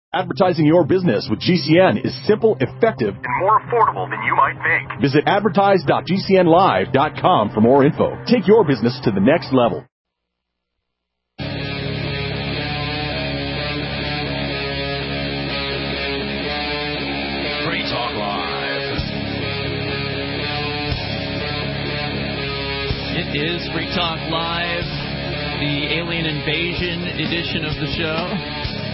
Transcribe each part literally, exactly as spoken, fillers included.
Advertising your business with G C N is simple, effective, and more affordable than you might think. Visit advertise dot g c n live dot com for more info. Take your business to the next level. Free Talk Live. It is Free Talk Live, the Alien Invasion edition of the show.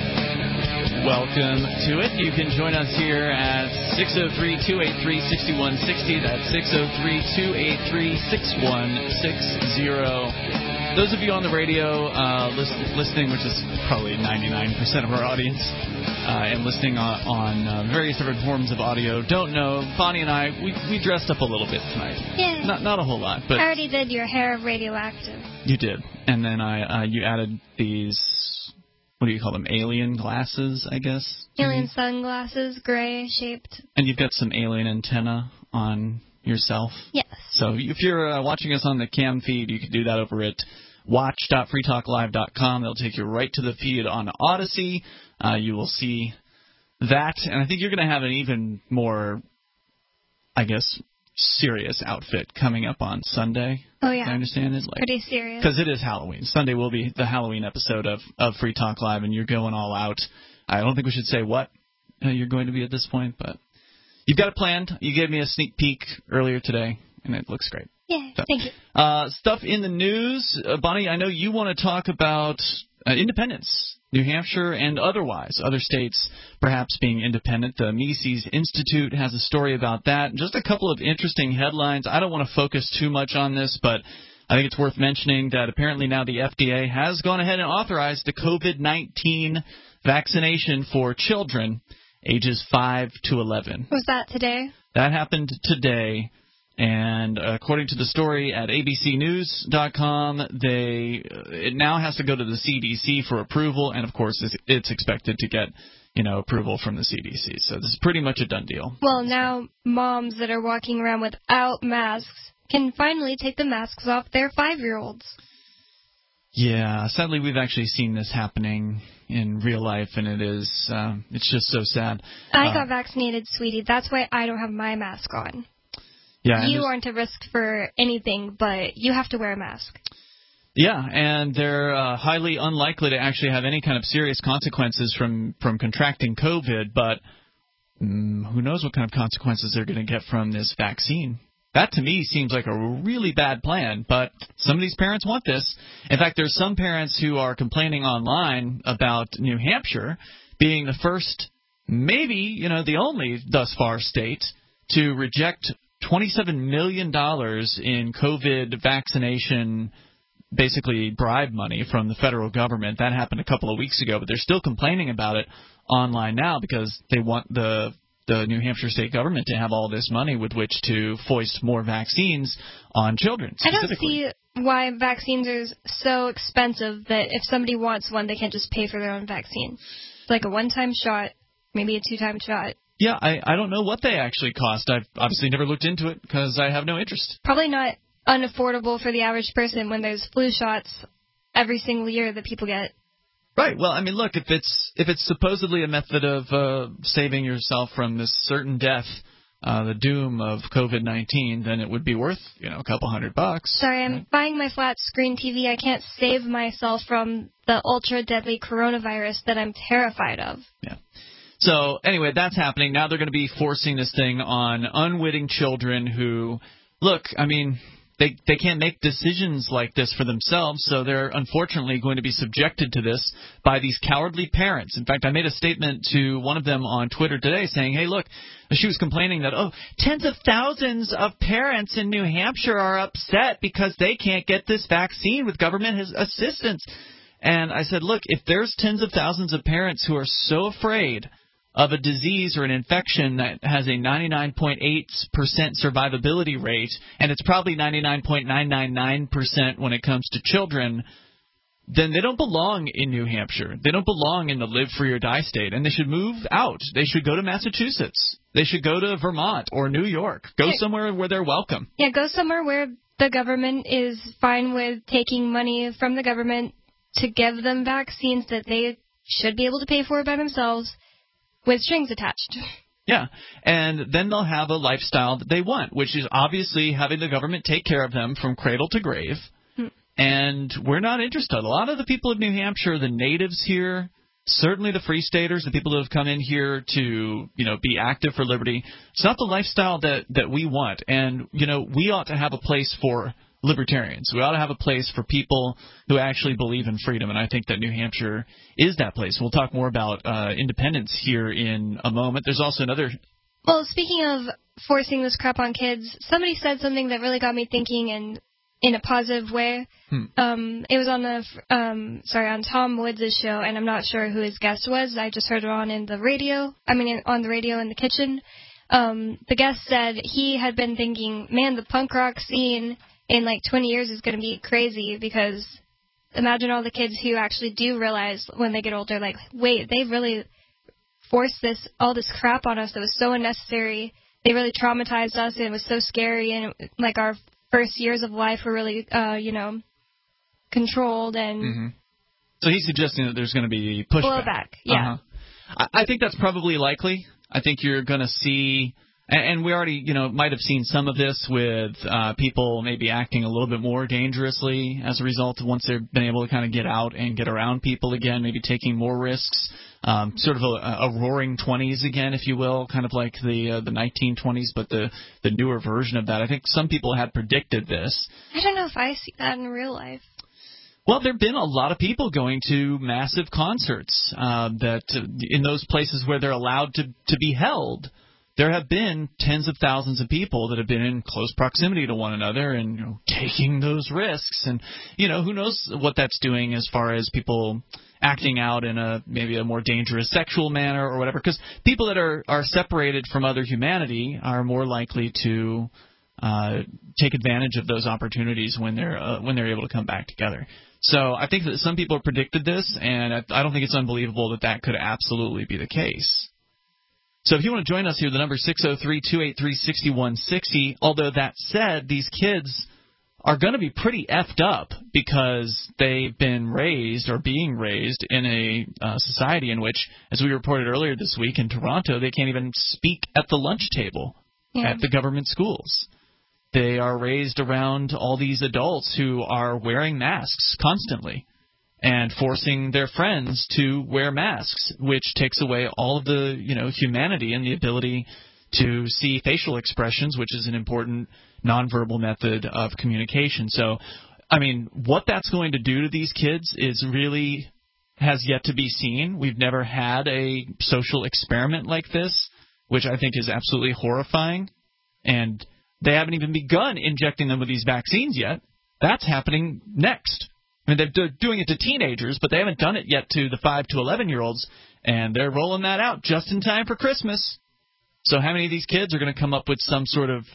Welcome to it. You can join us here at six oh three, two eight three, six one six oh. That's six oh three, two eight three, six one six oh. Those of you on the radio uh, listen, listening, which is probably ninety-nine percent of our audience, uh, and listening on, on uh, various different forms of audio, don't know, Bonnie and I, we, we dressed up a little bit tonight. Yeah. Not, not a whole lot. But I already did your hair radioactive. You did. And then I uh, you added these... What do you call them? Alien glasses, I guess? Alien sunglasses, gray shaped. And you've got some alien antenna on yourself? Yes. So if you're uh, watching us on the cam feed, you can do that over at watch dot free talk live dot com. They'll take you right to the feed on Odyssey. Uh, you will see that. And I think you're going to have an even more, I guess, serious outfit coming up on Sunday. Oh, yeah. I understand is like pretty serious. Because it is Halloween. Sunday will be the Halloween episode of, of Free Talk Live, and you're going all out. I don't think we should say what uh, you're going to be at this point, but you've got it planned. You gave me a sneak peek earlier today, and it looks great. Yeah, so, thank you. Uh, stuff in the news. Uh, Bonnie, I know you want to talk about uh, independence, New Hampshire and otherwise, other states perhaps being independent. The Mises Institute has a story about that. Just a couple of interesting headlines. I don't want to focus too much on this, but I think it's worth mentioning that apparently now the F D A has gone ahead and authorized the COVID nineteen vaccination for children ages five to eleven. Was that today? That happened today. And according to the story at A B C news dot com, they it now has to go to the C D C for approval, and of course it's, it's expected to get, you know, approval from the C D C. So this is pretty much a done deal. Well, now moms that are walking around without masks can finally take the masks off their five-year-olds. Yeah, sadly we've actually seen this happening in real life, and it is uh, it's just so sad. I uh, got vaccinated, sweetie. That's why I don't have my mask on. Yeah, you aren't a risk for anything, but you have to wear a mask. Yeah, and they're uh, highly unlikely to actually have any kind of serious consequences from, from contracting COVID, but mm, who knows what kind of consequences they're going to get from this vaccine. That, to me, seems like a really bad plan, but some of these parents want this. In fact, there's some parents who are complaining online about New Hampshire being the first, maybe, you know, the only thus far state to reject twenty-seven million dollars in COVID vaccination, basically bribe money from the federal government. That happened a couple of weeks ago, but they're still complaining about it online now because they want the the New Hampshire state government to have all this money with which to foist more vaccines on children I don't see why vaccines are so expensive that if somebody wants one, they can't just pay for their own vaccine. It's like a one-time shot, maybe a two-time shot. Yeah, I, I don't know what they actually cost. I've obviously never looked into it because I have no interest. Probably not unaffordable for the average person when there's flu shots every single year that people get. Right. Well, I mean, look, if it's if it's supposedly a method of uh, saving yourself from this certain death, uh, the doom of COVID nineteen, then it would be worth, you know, a couple hundred bucks. Sorry, I'm right? buying my flat screen T V. I can't save myself from the ultra-deadly coronavirus that I'm terrified of. Yeah. So, anyway, that's happening. Now they're going to be forcing this thing on unwitting children who, look, I mean, they they can't make decisions like this for themselves, so they're unfortunately going to be subjected to this by these cowardly parents. In fact, I made a statement to one of them on Twitter today saying, hey, look, she was complaining that, oh, tens of thousands of parents in New Hampshire are upset because they can't get this vaccine with government assistance. And I said, look, if there's tens of thousands of parents who are so afraid of a disease or an infection that has a ninety-nine point eight percent survivability rate, and it's probably ninety-nine point nine nine nine percent when it comes to children, then they don't belong in New Hampshire. They don't belong in the live free or die state, and they should move out. They should go to Massachusetts. They should go to Vermont or New York. Go somewhere where they're welcome. Yeah, go somewhere where the government is fine with taking money from the government to give them vaccines that they should be able to pay for by themselves, with strings attached. Yeah, and then they'll have a lifestyle that they want, which is obviously having the government take care of them from cradle to grave. Hmm. And we're not interested. A lot of the people of New Hampshire, the natives here, certainly the Free Staters, the people who have come in here to, you know, be active for liberty, it's not the lifestyle that, that we want. And, you know, we ought to have a place for libertarians. We ought to have a place for people who actually believe in freedom, and I think that New Hampshire is that place. We'll talk more about uh, independence here in a moment. There's also another... Well, speaking of forcing this crap on kids, somebody said something that really got me thinking and in a positive way. Hmm. Um, it was on the um, sorry on Tom Woods' show, and I'm not sure who his guest was. I just heard it on in the radio. I mean, on the radio in the kitchen. Um, the guest said he had been thinking, man, the punk rock scene in like twenty years is going to be crazy, because imagine all the kids who actually do realize when they get older, like, wait, they really forced this all this crap on us that was so unnecessary. They really traumatized us, and it was so scary, and it, like our first years of life were really, uh, you know, controlled. And mm-hmm. So he's suggesting that there's going to be pushback. Blowback, yeah. Uh-huh. I, I think that's probably likely. I think you're going to see... And we already, you know, might have seen some of this with uh, people maybe acting a little bit more dangerously as a result of once they've been able to kind of get out and get around people again, maybe taking more risks, um, sort of a, a roaring twenties again, if you will, kind of like the uh, the nineteen twenties, but the, the newer version of that. I think some people had predicted this. I don't know if I see that in real life. Well, there have been a lot of people going to massive concerts uh, that uh, in those places where they're allowed to, to be held. There have been tens of thousands of people that have been in close proximity to one another and, you know, taking those risks. And, you know, who knows what that's doing as far as people acting out in a maybe a more dangerous sexual manner or whatever. Because people that are, are separated from other humanity are more likely to uh, take advantage of those opportunities when they're uh, when they're able to come back together. So I think that some people have predicted this, and I, I don't think it's unbelievable that that could absolutely be the case. So if you want to join us here, the number is six oh three, two eight three, six one six oh. Although that said, these kids are going to be pretty effed up because they've been raised or being raised in a uh, society in which, as we reported earlier this week in Toronto, they can't even speak at the lunch table yeah. at the government schools. They are raised around all these adults who are wearing masks constantly and forcing their friends to wear masks, which takes away all of the, you know, humanity and the ability to see facial expressions, which is an important nonverbal method of communication. So, I mean, what that's going to do to these kids is really has yet to be seen. We've never had a social experiment like this, which I think is absolutely horrifying. And they haven't even begun injecting them with these vaccines yet. That's happening next. I mean, they're doing it to teenagers, but they haven't done it yet to the five to eleven-year-olds, and they're rolling that out just in time for Christmas. So how many of these kids are going to come up with some sort of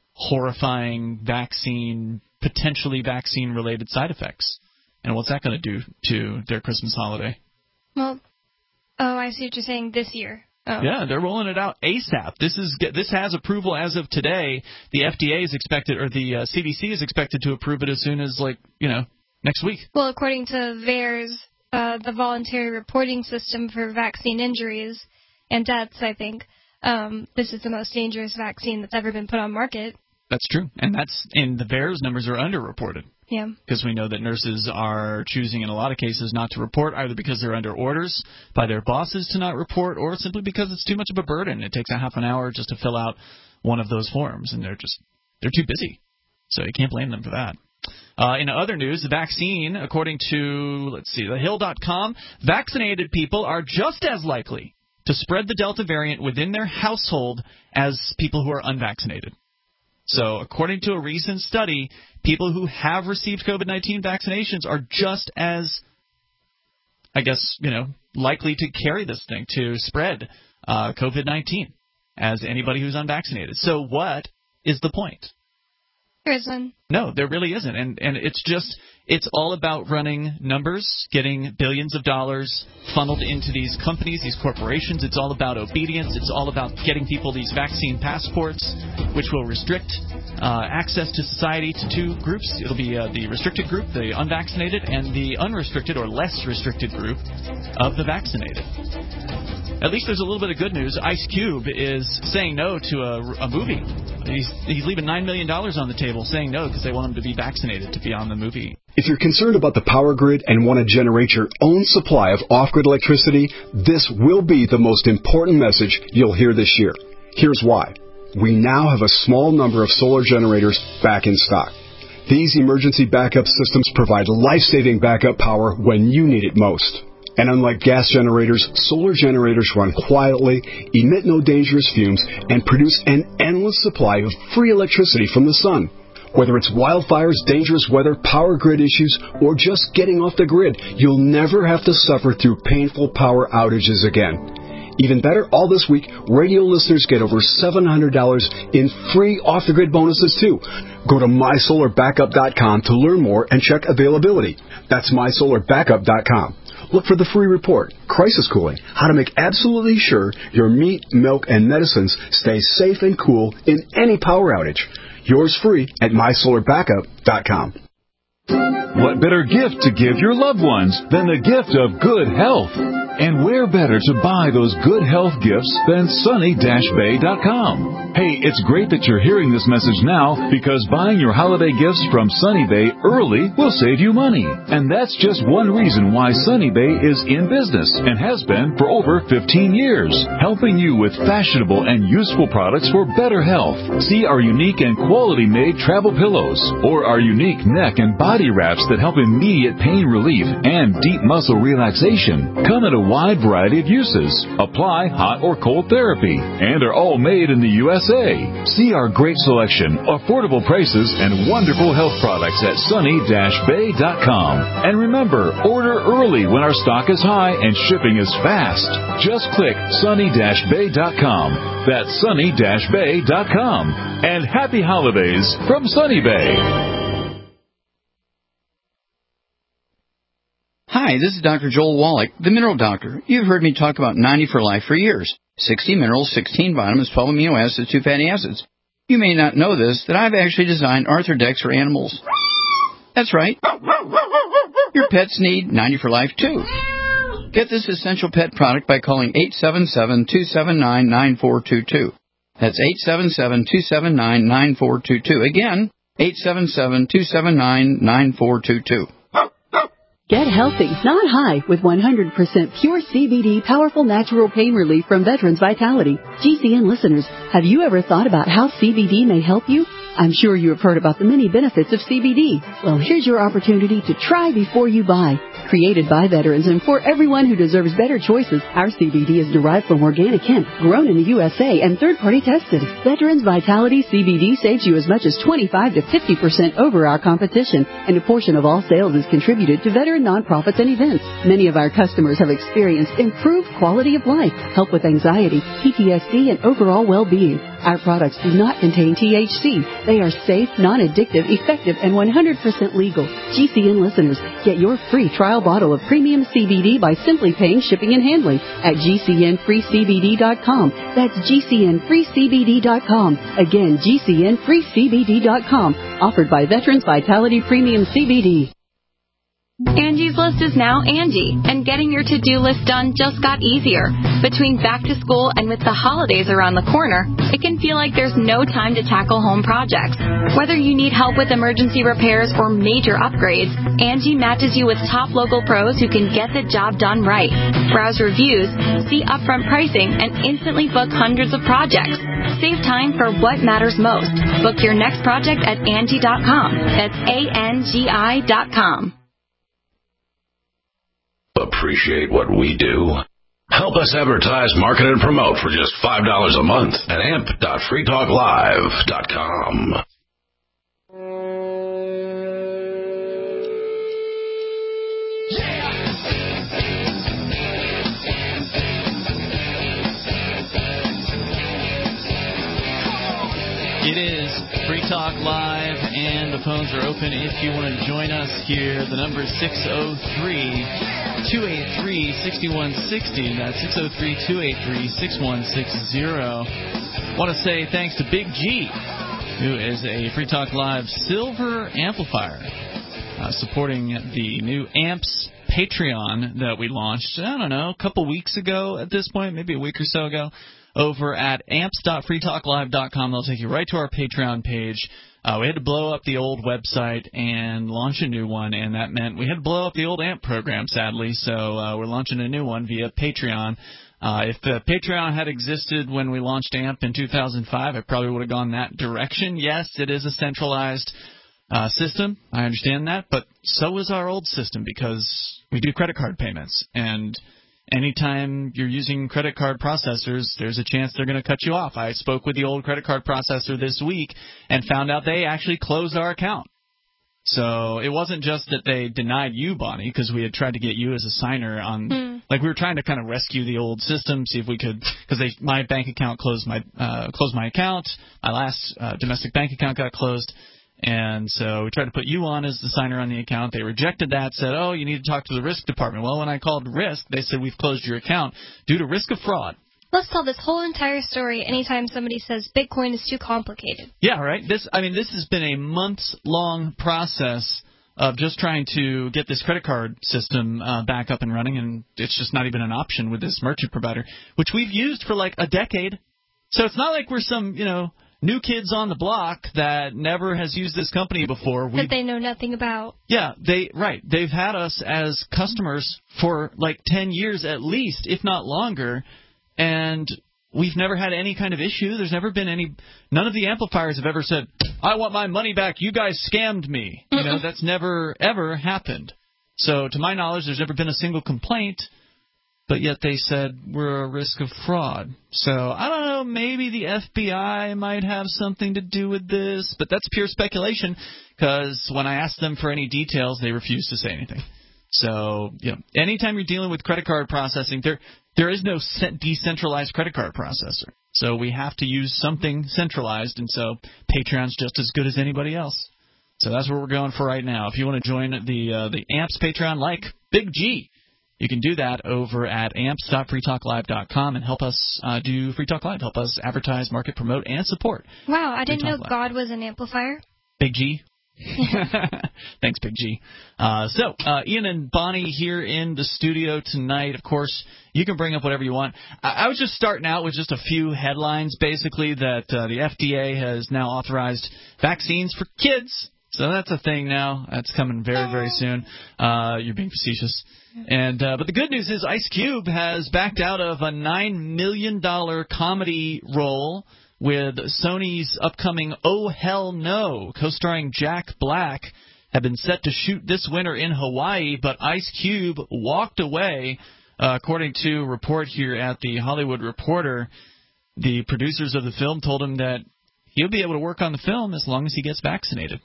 horrifying vaccine, potentially vaccine-related side effects? And what's that going to do to their Christmas holiday? Well, oh, I see what you're saying, this year. Oh. Yeah, they're rolling it out ASAP. This is this has approval as of today. The F D A is expected, or the uh, C D C is expected to approve it as soon as, like, you know, next week. Well, according to VAERS, uh, the voluntary reporting system for vaccine injuries and deaths, I think, um, this is the most dangerous vaccine that's ever been put on market. That's true. And that's and the VAERS numbers are underreported. Yeah. Because we know that nurses are choosing in a lot of cases not to report, either because they're under orders by their bosses to not report, or simply because it's too much of a burden. It takes a half an hour just to fill out one of those forms, and they're just they're too busy. So you can't blame them for that. Uh, in other news, the vaccine, according to, let's see, the hill dot com, vaccinated people are just as likely to spread the Delta variant within their household as people who are unvaccinated. So according to a recent study, people who have received COVID nineteen vaccinations are just as, I guess, you know, likely to carry this thing, to spread uh, COVID nineteen as anybody who's unvaccinated. So what is the point? There isn't. No, there really isn't. And and it's just, it's all about running numbers, getting billions of dollars funneled into these companies, these corporations. It's all about obedience. It's all about getting people these vaccine passports, which will restrict uh, access to society to two groups. It'll be uh, the restricted group, the unvaccinated, and the unrestricted or less restricted group of the vaccinated. at least there's a little bit of good news. Ice Cube is saying no to a, a movie. He's, he's leaving nine million dollars on the table saying no because they want him to be vaccinated to be on the movie. If you're concerned about the power grid and want to generate your own supply of off-grid electricity, this will be the most important message you'll hear this year. Here's why. We now have a small number of solar generators back in stock. These emergency backup systems provide life-saving backup power when you need it most. And unlike gas generators, solar generators run quietly, emit no dangerous fumes, and produce an endless supply of free electricity from the sun. Whether it's wildfires, dangerous weather, power grid issues, or just getting off the grid, you'll never have to suffer through painful power outages again. Even better, all this week, radio listeners get over seven hundred dollars in free off-the-grid bonuses, too. Go to my solar backup dot com to learn more and check availability. That's my solar backup dot com. Look for the free report, Crisis Cooling, how to make absolutely sure your meat, milk, and medicines stay safe and cool in any power outage. Yours free at my solar backup dot com. What better gift to give your loved ones than the gift of good health? And where better to buy those good health gifts than sunny dash bay dot com? Hey, it's great that you're hearing this message now because buying your holiday gifts from Sunny Bay early will save you money. And that's just one reason why Sunny Bay is in business and has been for over fifteen years, helping you with fashionable and useful products for better health. See our unique and quality-made travel pillows or our unique neck and body wraps that help immediate pain relief and deep muscle relaxation. Come in a wide variety of uses, apply hot or cold therapy, and are all made in the U S A. See our great selection, affordable prices, and wonderful health products at sunny dash bay dot com. And remember, order early when our stock is high and shipping is fast. Just click sunny dash bay dot com. That's sunny dash bay dot com. And happy holidays from Sunny Bay. Hi, this is Doctor Joel Wallach, the Mineral Doctor. You've heard me talk about ninety for Life for years. sixty minerals, sixteen vitamins, twelve amino acids, two fatty acids. You may not know this, that I've actually designed Arthrodex for animals. That's right. Your pets need ninety for Life, too. Get this essential pet product by calling eight seven seven, two seven nine, nine four two two. That's eight seven seven, two seven nine, nine four two two. Again, eight seven seven, two seven nine, nine four two two. Get healthy, not high, with one hundred percent pure C B D powerful natural pain relief from Veterans Vitality. G C N listeners, have you ever thought about how C B D may help you? I'm sure you have heard about the many benefits of C B D. Well, here's your opportunity to try before you buy. Created by veterans and for everyone who deserves better choices, our C B D is derived from organic hemp, grown in the U S A, and third-party tested. Veterans Vitality C B D saves you as much as twenty-five to fifty percent over our competition, and a portion of all sales is contributed to veteran nonprofits and events. Many of our customers have experienced improved quality of life, help with anxiety, P T S D, and overall well-being. Our products do not contain T H C. They are safe, non-addictive, effective, and one hundred percent legal. G C N listeners, get your free trial bottle of premium C B D by simply paying shipping and handling at G C N free C B D dot com. That's G C N free C B D dot com. Again, G C N free C B D dot com. Offered by Veterans Vitality Premium C B D. Angie's List is now Angie, and getting your to-do list done just got easier. Between back to school and with the holidays around the corner, it can feel like there's no time to tackle home projects. Whether you need help with emergency repairs or major upgrades, Angie matches you with top local pros who can get the job done right. Browse reviews, see upfront pricing, and instantly book hundreds of projects. Save time for what matters most. Book your next project at Angie dot com. That's A N G I dot com. Appreciate what we do? Help us advertise, market, and promote for just five dollars a month at amp dot free talk live dot com. It is Free Talk Live, and the phones are open if you want to join us here. The number is six oh three, two eight three, six one six oh. That's six oh three, two eight three, six one six oh. I want to say thanks to Big G, who is a Free Talk Live silver amplifier, uh, supporting the new Amps Patreon that we launched, I don't know, a couple weeks ago at this point, maybe a week or so ago, over at amps dot free talk live dot com. They'll take you right to our Patreon page. Uh, we had to blow up the old website and launch a new one, and that meant we had to blow up the old A M P program, sadly, so uh, we're launching a new one via Patreon. Uh, if the Patreon had existed when we launched A M P in two thousand five, I probably would have gone that direction. Yes, it is a centralized uh, system. I understand that, but so is our old system because we do credit card payments, and anytime you're using credit card processors, there's a chance they're going to cut you off. I spoke with the old credit card processor this week and found out they actually closed our account. So it wasn't just that they denied you, Bonnie, because we had tried to get you as a signer on, mm. like we were trying to kind of rescue the old system, see if we could, because my bank account closed my uh, closed my account. My last uh, domestic bank account got closed. And so we tried to put you on as the signer on the account. They rejected that, said, oh, you need to talk to the risk department. Well, when I called risk, they said we've closed your account due to risk of fraud. Let's tell this whole entire story anytime somebody says Bitcoin is too complicated. Yeah, right. This, I mean, this has been a months-long process of just trying to get this credit card system uh, back up and running, and it's just not even an option with this merchant provider, which we've used for like a decade. So it's not like we're some, you know, new kids on the block that never has used this company before. That they know nothing about. Yeah, they right. They've had us as customers for like ten years at least, if not longer, and we've never had any kind of issue. There's never been any – none of the amplifiers have ever said, I want my money back, you guys scammed me. You know, that's never, ever happened. So to my knowledge, there's never been a single complaint. But yet they said we're a risk of fraud. So I don't know, maybe the F B I might have something to do with this, but that's pure speculation because when I asked them for any details, they refused to say anything. So, you know, anytime you're dealing with credit card processing, there there is no decentralized credit card processor. So we have to use something centralized, and so Patreon's just as good as anybody else. So that's what we're going for right now. If you want to join the uh, the A M P S Patreon like Big G, you can do that over at amps dot free talk live dot com and help us uh, do Free Talk Live. Help us advertise, market, promote, and support. Wow, I didn't know Live. God was an amplifier. Big G. Thanks, Big G. Uh, so, uh, Ian and Bonnie here in the studio tonight. Of course, you can bring up whatever you want. I, I was just starting out with just a few headlines, basically, that uh, the F D A has now authorized vaccines for kids. So that's a thing now. That's coming very, very soon. Uh, you're being facetious. And uh, but the good news is Ice Cube has backed out of a nine million dollars comedy role with Sony's upcoming Oh Hell No, co-starring Jack Black, had been set to shoot this winter in Hawaii, but Ice Cube walked away. Uh, according to a report here at the Hollywood Reporter, the producers of the film told him that he'll be able to work on the film as long as he gets vaccinated.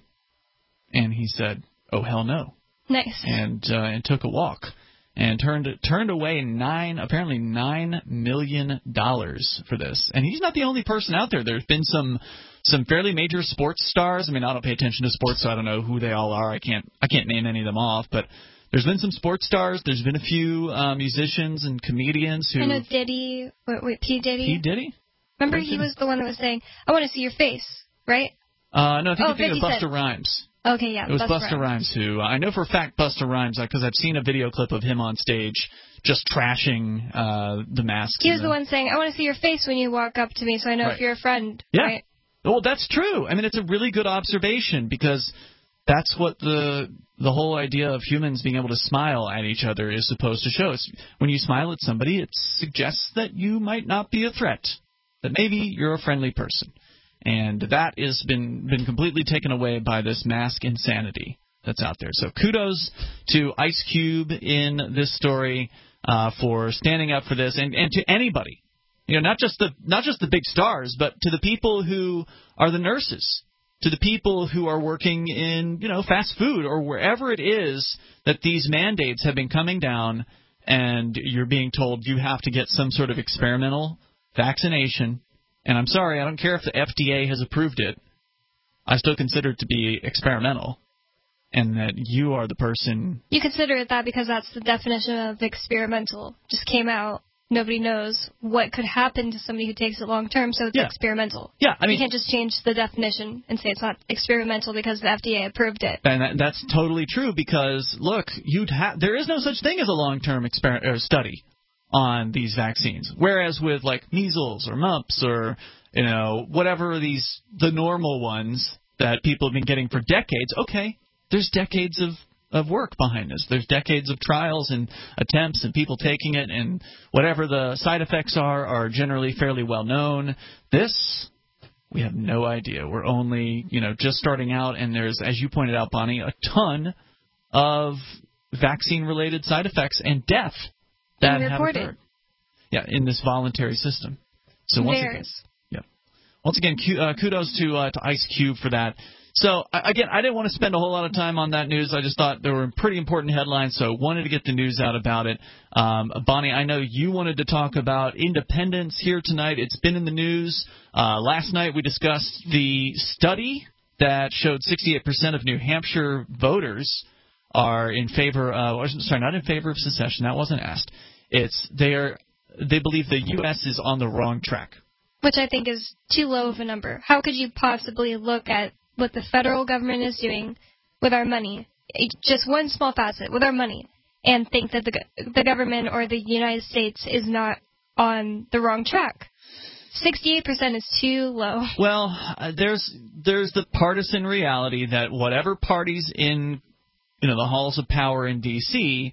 And he said, oh, hell no. Nice. And uh, and took a walk and turned turned away nine apparently nine million dollars for this. And he's not the only person out there. There's been some some fairly major sports stars. I mean, I don't pay attention to sports, so I don't know who they all are. I can't I can't name any of them off, but there's been some sports stars. There's been a few uh, musicians and comedians who. I know Diddy. Wait, wait, P Diddy. P Diddy. Remember, he was the one that was saying, "I want to see your face," right? Uh, no, I think oh, you're thinking of Busta said, Rhymes. Okay, yeah. It was Busta Busta Rhymes. Rhymes who, uh, I know for a fact Busta Rhymes, because I've seen a video clip of him on stage just trashing uh, the mask. He was the, the one saying, I want to see your face when you walk up to me so I know right. if you're a friend. Yeah. Right? Well, that's true. I mean, it's a really good observation because that's what the the whole idea of humans being able to smile at each other is supposed to show. It's, when you smile at somebody, it suggests that you might not be a threat, that maybe you're a friendly person. And that has been, been completely taken away by this mask insanity that's out there. So kudos to Ice Cube in this story uh, for standing up for this, and, and to anybody, you know, not just the not just the big stars, but to the people who are the nurses, to the people who are working in, you know, fast food or wherever it is that these mandates have been coming down, and you're being told you have to get some sort of experimental vaccination. And I'm sorry, I don't care if the F D A has approved it. I still consider it to be experimental, and that you are the person. You consider it that because that's the definition of experimental. Just came out nobody knows what could happen to somebody who takes it long term, so it's yeah. experimental. Yeah, I mean, you can't just change the definition and say it's not experimental because the F D A approved it. And that, that's totally true because, look, you'd ha- there is no such thing as a long-term exper- or study on these vaccines. Whereas with, like, measles or mumps or, you know, whatever these, the normal ones that people have been getting for decades, okay, there's decades of of work behind this. There's decades of trials and attempts and people taking it, and whatever the side effects are are generally fairly well known. This, we have no idea. We're only, you know, just starting out, and there's, as you pointed out, Bonnie, a ton of vaccine-related side effects and death that have occurred. Yeah, in this voluntary system. So once again, yeah. Once again, uh, kudos to uh, to Ice Cube for that. So, again, I didn't want to spend a whole lot of time on that news. I just thought there were pretty important headlines, so wanted to get the news out about it. Um, Bonnie, I know you wanted to talk about independence here tonight. It's been in the news. Uh, last night we discussed the study that showed sixty-eight percent of New Hampshire voters are in favor of, sorry, not in favor of secession. That wasn't asked. It's they are they believe the U S is on the wrong track. Which I think is too low of a number. How could you possibly look at what the federal government is doing with our money, just one small facet, with our money, and think that the the government or the United States is not on the wrong track? sixty-eight percent is too low. Well, uh, there's there's the partisan reality that whatever party's in, you know, the halls of power in D C,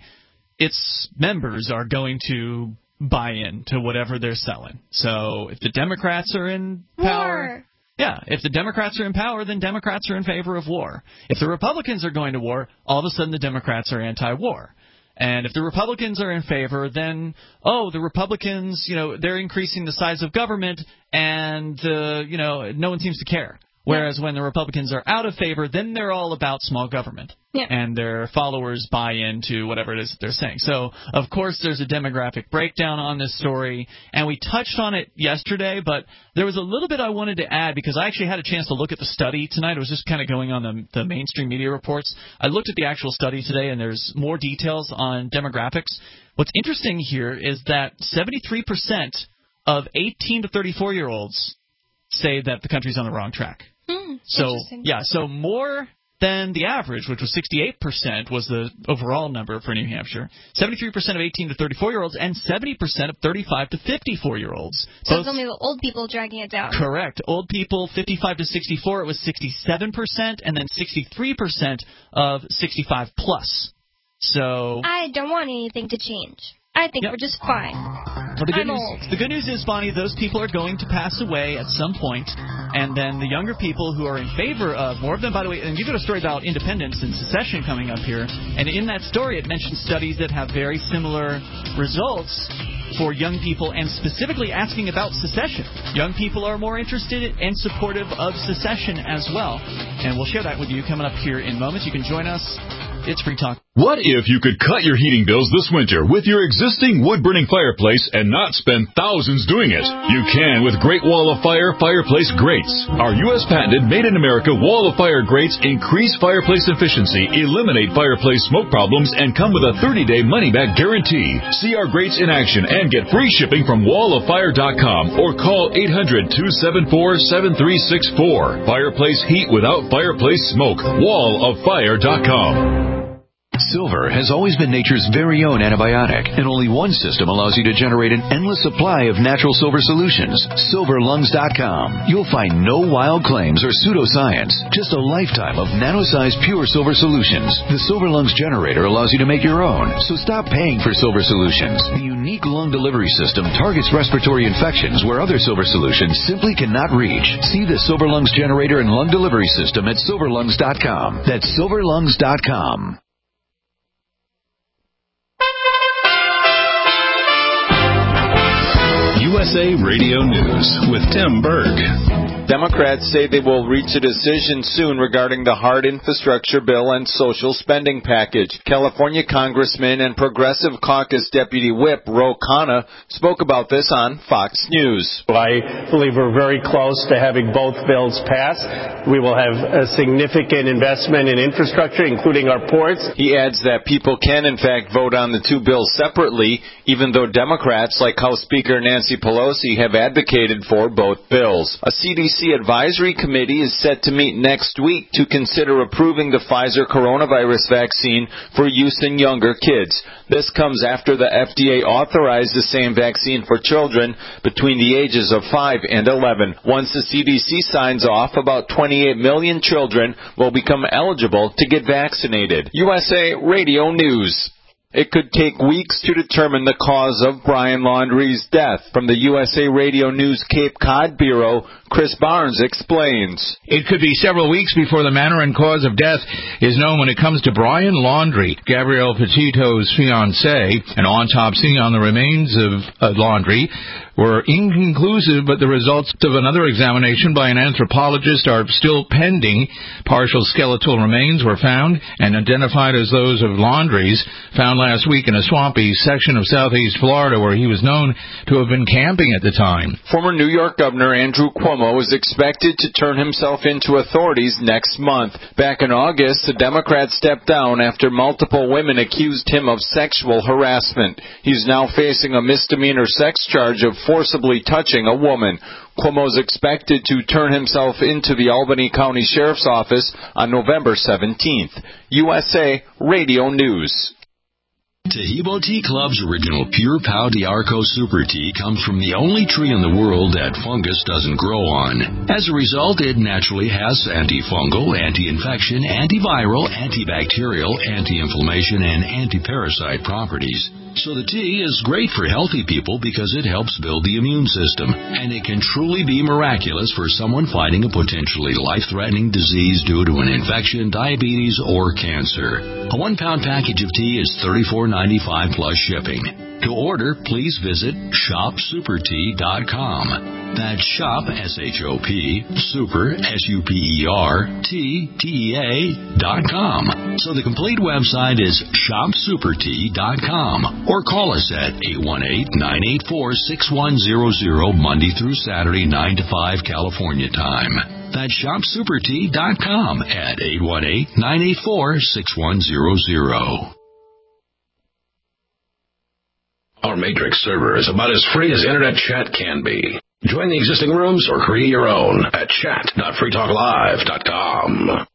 its members are going to buy in to whatever they're selling. So if the Democrats are in power... War. Yeah, if the Democrats are in power, then Democrats are in favor of war. If the Republicans are going to war, all of a sudden the Democrats are anti-war. And if the Republicans are in favor, then, oh, the Republicans, you know, they're increasing the size of government, and, uh, you know, no one seems to care. Whereas when the Republicans are out of favor, then they're all about small government. Yeah. And their followers buy into whatever it is that they're saying. So, of course, there's a demographic breakdown on this story, and we touched on it yesterday, but there was a little bit I wanted to add because I actually had a chance to look at the study tonight. I was just kind of going on the, the mainstream media reports. I looked at the actual study today, and there's more details on demographics. What's interesting here is that seventy-three percent of eighteen to thirty-four-year-olds say that the country's on the wrong track. Hmm, so, yeah, so more than the average, which was sixty-eight percent was the overall number for New Hampshire. seventy-three percent of eighteen to thirty-four-year-olds and seventy percent of thirty-five to fifty-four-year-olds. So it's only the old people dragging it down. Correct. Old people, fifty-five to sixty-four, it was sixty-seven percent, and then sixty-three percent of sixty-five plus. So I don't want anything to change. I think yep. we're just fine. Well, the, good I'm news, old. the good news is, Bonnie, those people are going to pass away at some point, and then the younger people who are in favor of more of them, by the way, and you've got a story about independence and secession coming up here, and in that story it mentions studies that have very similar results for young people, and specifically asking about secession. Young people are more interested and supportive of secession as well, and we'll share that with you coming up here in moments. You can join us. It's Free Talk. What if you could cut your heating bills this winter with your existing wood-burning fireplace and not spend thousands doing it? You can with Great Wall of Fire fireplace grates. Our U S patented made-in-America Wall of Fire grates increase fireplace efficiency, eliminate fireplace smoke problems, and come with a thirty-day money-back guarantee. See our grates in action and get free shipping from wall of fire dot com or call eight hundred, two seven four, seven three six four. Fireplace heat without fireplace smoke. wall of fire dot com. Silver has always been nature's very own antibiotic, and only one system allows you to generate an endless supply of natural silver solutions. silver lungs dot com. You'll find no wild claims or pseudoscience, just a lifetime of nano-sized pure silver solutions. The Silver Lungs generator allows you to make your own, so stop paying for silver solutions. The unique lung delivery system targets respiratory infections where other silver solutions simply cannot reach. See the Silver Lungs generator and lung delivery system at silver lungs dot com. That's silver lungs dot com. U U S A Radio News with Tim Berg. Democrats say they will reach a decision soon regarding the hard infrastructure bill and social spending package. California Congressman and Progressive Caucus Deputy Whip Ro Khanna spoke about this on Fox News. I believe we're very close to having both bills passed. We will have a significant investment in infrastructure, including our ports. He adds that people can, in fact, vote on the two bills separately, even though Democrats like House Speaker Nancy Pelosi have advocated for both bills. A C D C advisory committee is set to meet next week to consider approving the Pfizer coronavirus vaccine for use in younger kids. This comes after the F D A authorized the same vaccine for children between the ages of five and eleven. Once the C D C signs off, about twenty-eight million children will become eligible to get vaccinated. U S A Radio News. It could take weeks to determine the cause of Brian Laundrie's death. From the U S A Radio News Cape Cod Bureau, Chris Barnes explains. It could be several weeks before the manner and cause of death is known when it comes to Brian Laundrie, Gabrielle Petito's fiancé. An autopsy on the remains of uh, Laundrie were inconclusive, but the results of another examination by an anthropologist are still pending. Partial skeletal remains were found and identified as those of Laundrie's, found last week in a swampy section of southeast Florida where he was known to have been camping at the time. Former New York Governor Andrew Cuomo is expected to turn himself into authorities next month. Back in August, the Democrat stepped down after multiple women accused him of sexual harassment. He's now facing a misdemeanor sex charge of forcibly touching a woman. Cuomo is expected to turn himself into the Albany County Sheriff's Office on November seventeenth. U S A Radio News. Tahibo Tea Club's original Pure Pau D'Arco Super Tea comes from the only tree in the world that fungus doesn't grow on. As a result, it naturally has antifungal, anti-infection, antiviral, antibacterial, anti-inflammation, and anti-parasite properties. So the tea is great for healthy people because it helps build the immune system, and it can truly be miraculous for someone fighting a potentially life-threatening disease due to an infection, diabetes, or cancer. A one-pound package of tea is thirty-four ninety-five plus shipping. To order, please visit shop super tea dot com. That's shop, S H O P, super, S U P E R, T, T E A, dot com. So the complete website is shop super tea dot com. Or call us at eight one eight, nine eight four, six one zero zero Monday through Saturday, nine to five California time. That's shop super tea dot com at eight one eight, nine eight four, six one zero zero. Our Matrix server is about as free as internet chat can be. Join the existing rooms or create your own at chat dot free talk live dot com.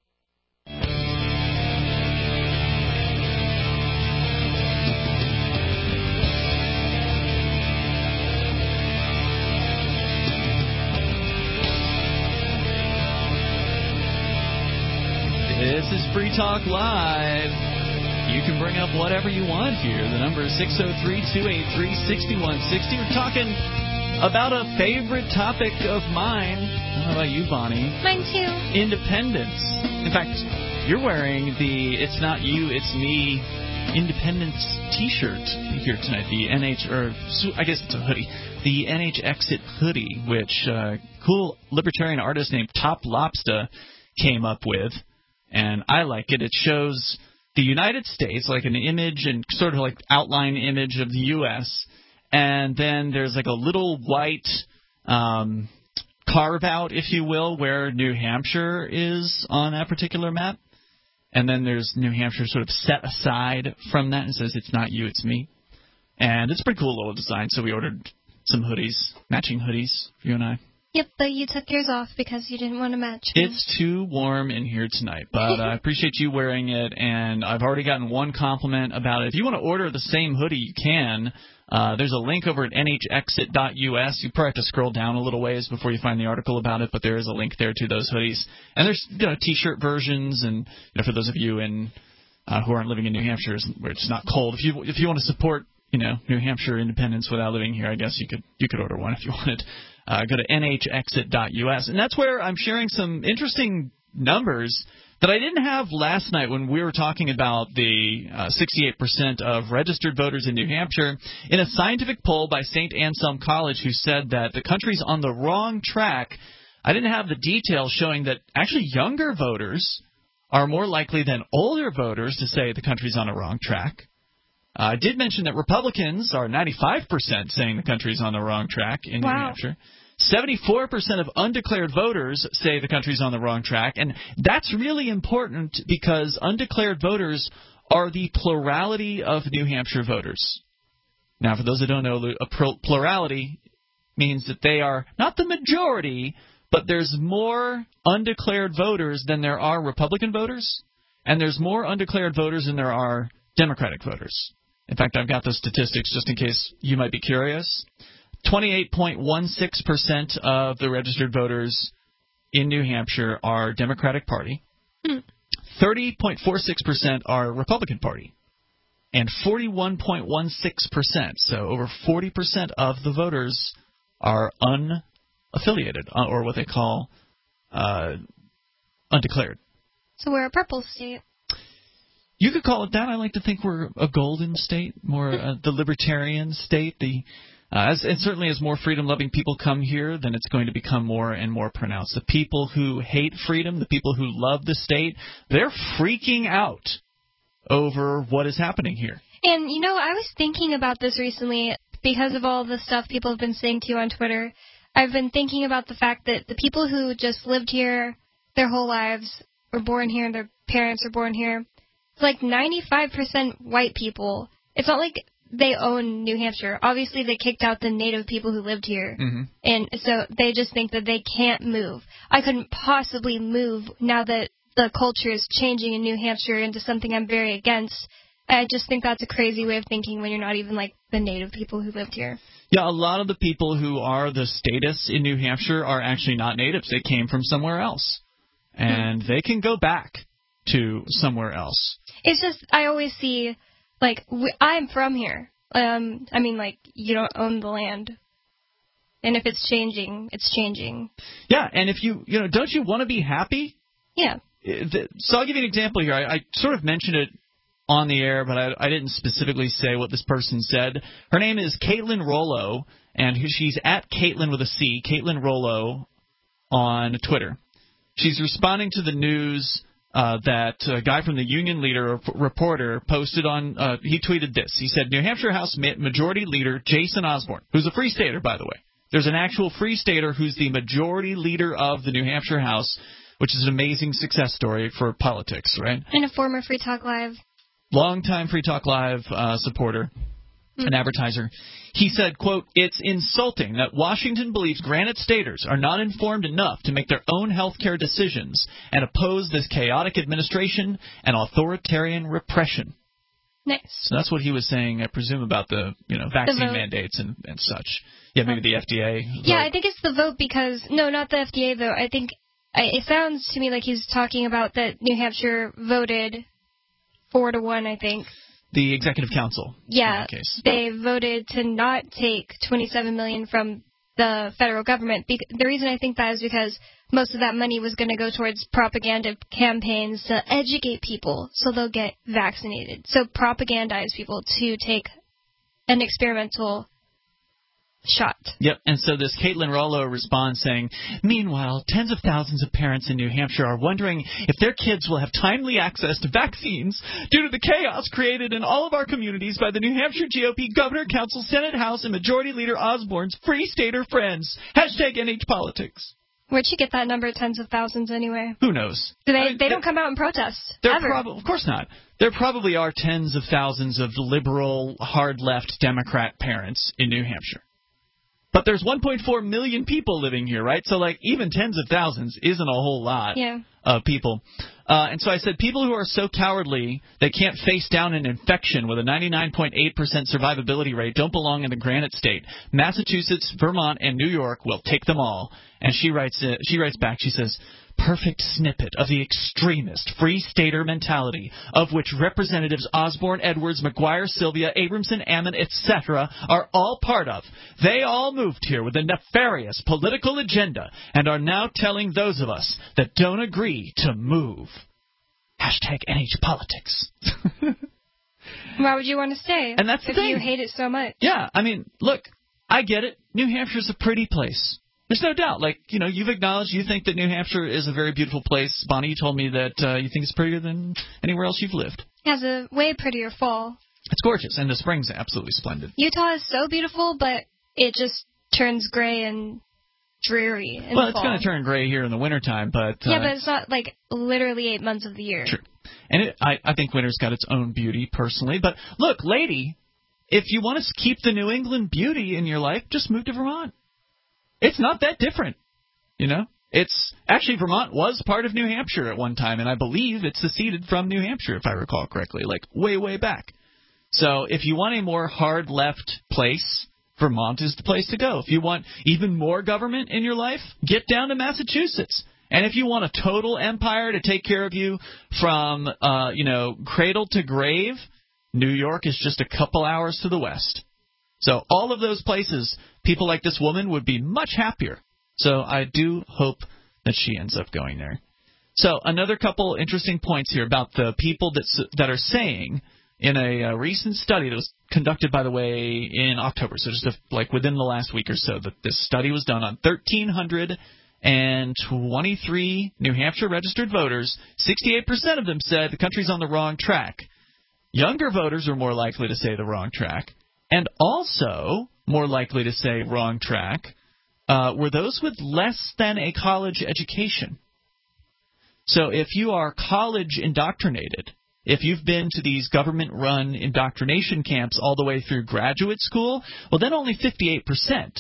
This is Free Talk Live. You can bring up whatever you want here. The number is six oh three, two eight three, six one six oh. We're talking about a favorite topic of mine. How about you, Bonnie? Mine too. Independence. In fact, you're wearing the It's Not You, It's Me Independence T-shirt here tonight. The N H, or I guess it's a hoodie. The N H Exit hoodie, which uh, cool libertarian artist named Top Lobster came up with. And I like it. It shows the United States, like an image and sort of like outline image of the U S, and then there's like a little white um, carve-out, if you will, where New Hampshire is on that particular map. And then there's New Hampshire sort of set aside from that and says, it's not you, it's me. And it's a pretty cool little design, so we ordered some hoodies, matching hoodies for you and I. Yep, but you took yours off because you didn't want to match me. It's too warm in here tonight, but I appreciate you wearing it, and I've already gotten one compliment about it. If you want to order the same hoodie, you can. Uh, there's a link over at N H exit dot U S. You probably have to scroll down a little ways before you find the article about it, but there is a link there to those hoodies. And there's, you know, T-shirt versions, and you know, for those of you in uh, who aren't living in New Hampshire, where it's not cold, if you if you want to support, you know, New Hampshire independence without living here, I guess you could you could order one if you wanted. Uh, go to N H exit dot U S, and that's where I'm sharing some interesting numbers that I didn't have last night when we were talking about the uh, sixty-eight percent of registered voters in New Hampshire in a scientific poll by Saint Anselm College who said that the country's on the wrong track. I didn't have the details showing that actually younger voters are more likely than older voters to say the country's on a wrong track. Uh, I did mention that Republicans are ninety-five percent saying the country's on the wrong track in wow. New Hampshire. seventy-four percent of undeclared voters say the country's on the wrong track, and that's really important because undeclared voters are the plurality of New Hampshire voters. Now, for those that don't know, a plurality means that they are not the majority, but there's more undeclared voters than there are Republican voters, and there's more undeclared voters than there are Democratic voters. In fact, I've got the statistics just in case you might be curious. twenty-eight point one six percent of the registered voters in New Hampshire are Democratic Party. Mm. thirty point four six percent are Republican Party. And forty-one point one six percent, so over forty percent of the voters are unaffiliated, or what they call uh, undeclared. So we're a purple state. You could call it that. I like to think we're a golden state, more uh, the libertarian state. The uh, as, and certainly as more freedom-loving people come here, then it's going to become more and more pronounced. The people who hate freedom, the people who love the state, they're freaking out over what is happening here. And, you know, I was thinking about this recently because of all the stuff people have been saying to you on Twitter. I've been thinking about the fact that the people who just lived here their whole lives, were born here, and their parents were born here, it's like ninety-five percent white people. It's not like they own New Hampshire. Obviously, they kicked out the native people who lived here. Mm-hmm. And so they just think that they can't move. I couldn't possibly move now that the culture is changing in New Hampshire into something I'm very against. I just think that's a crazy way of thinking when you're not even like the native people who lived here. Yeah, a lot of the people who are the statists in New Hampshire are actually not natives. They came from somewhere else. And mm-hmm. they can go back to somewhere else. It's just, I always see, like, we, I'm from here. Um, I mean, like, you don't own the land. And if it's changing, it's changing. Yeah, and if you, you know, don't you want to be happy? Yeah. So I'll give you an example here. I, I sort of mentioned it on the air, but I, I didn't specifically say what this person said. Her name is Caitlin Rollo, and she's at Caitlin with a C, Caitlin Rollo on Twitter. She's responding to the news uh, that a guy from the Union Leader reporter posted on, uh, he tweeted this. He said, New Hampshire House Majority Leader Jason Osborne, who's a Free Stater, by the way. There's an actual Free Stater who's the Majority Leader of the New Hampshire House, which is an amazing success story for politics, right? And a former Free Talk Live. Longtime Free Talk Live uh, supporter, mm-hmm. an advertiser. He said, quote, it's insulting that Washington believes Granite Staters are not informed enough to make their own health care decisions and oppose this chaotic administration and authoritarian repression. Nice. So that's what he was saying, I presume, about the you know vaccine mandates and, and such. Yeah, maybe the F D A. Yeah, I think it's the vote because, no, not the F D A, though. I think I, it sounds to me like he's talking about that New Hampshire voted four to one, I think. The Executive Council. Yeah, they voted to not take twenty-seven million dollars from the federal government. Be- the reason I think that is because most of that money was going to go towards propaganda campaigns to educate people so they'll get vaccinated. So propagandize people to take an experimental shot. Yep, and so this Caitlin Rollo responds saying, meanwhile, tens of thousands of parents in New Hampshire are wondering if their kids will have timely access to vaccines due to the chaos created in all of our communities by the New Hampshire G O P Governor, Council, Senate, House, and Majority Leader Osborne's Free Stater friends. Hashtag N H Politics. Where'd she get that number, tens of thousands, anyway? Who knows? Do they, I mean, they don't come out and protest, ever. Prob- of course not. There probably are tens of thousands of liberal, hard-left Democrat parents in New Hampshire. But there's one point four million people living here, right? So, like, even tens of thousands isn't a whole lot yeah. of people. Uh, and so I said people who are so cowardly they can't face down an infection with a ninety-nine point eight percent survivability rate don't belong in the Granite State. Massachusetts, Vermont, and New York will take them all. And she writes, uh, she writes back, she says, perfect snippet of the extremist Free Stater mentality of which Representatives Osborne, Edwards, McGuire, Sylvia, Abramson, Ammon, et cetera are all part of. They all moved here with a nefarious political agenda and are now telling those of us that don't agree to move. Hashtag N H politics. Why would you want to stay? And that's the if thing. you hate it so much. Yeah, I mean, look, I get it. New Hampshire's a pretty place. There's no doubt. Like, you know, you've acknowledged you think that New Hampshire is a very beautiful place. Bonnie, you told me that uh, you think it's prettier than anywhere else you've lived. It has a way prettier fall. It's gorgeous, and the spring's absolutely splendid. Utah is so beautiful, but it just turns gray and dreary in well, the it's fall. going to turn gray here in the wintertime, but... Uh, yeah, but it's not, like, literally eight months of the year. True. And it, I, I think winter's got its own beauty, personally. But, look, lady, if you want to keep the New England beauty in your life, just move to Vermont. It's not that different, you know? It's... Actually, Vermont was part of New Hampshire at one time, and I believe it seceded from New Hampshire, if I recall correctly, like, way, way back. So, if you want a more hard-left place... Vermont is the place to go. If you want even more government in your life, get down to Massachusetts. And if you want a total empire to take care of you from, uh, you know, cradle to grave, New York is just a couple hours to the west. So all of those places, people like this woman would be much happier. So I do hope that she ends up going there. So another couple interesting points here about the people that that are saying in a, a recent study that was conducted, by the way, in October, so just a, like within the last week or so, that this study was done on one thousand three hundred twenty-three New Hampshire registered voters. sixty-eight percent of them said the country's on the wrong track. Younger voters are more likely to say the wrong track, and also more likely to say wrong track uh, were those with less than a college education. So if you are college indoctrinated, if you've been to these government-run indoctrination camps all the way through graduate school, well, then only fifty-eight percent